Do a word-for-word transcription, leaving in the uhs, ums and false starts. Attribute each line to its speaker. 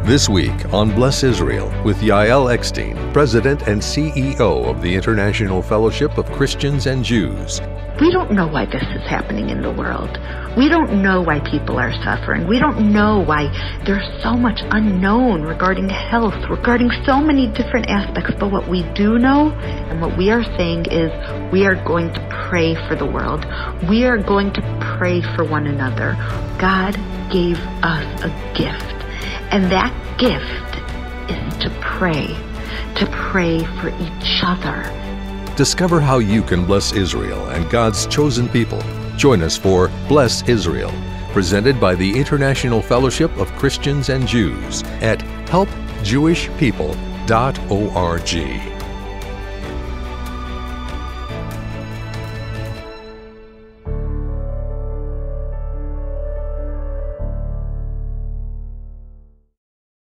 Speaker 1: This week on Bless Israel with Yael Eckstein, President and C E O of the International Fellowship of Christians and Jews.
Speaker 2: We don't know why this is happening in the world. We don't know why people are suffering. We don't know why there's so much unknown regarding health, regarding so many different aspects. But what we do know and what we are saying is we are going to pray for the world. We are going to pray for one another. God gave us a gift. And that gift is to pray, to pray for each other.
Speaker 1: Discover how you can bless Israel and God's chosen people. Join us for Bless Israel, presented by the International Fellowship of Christians and Jews at help jewish people dot org.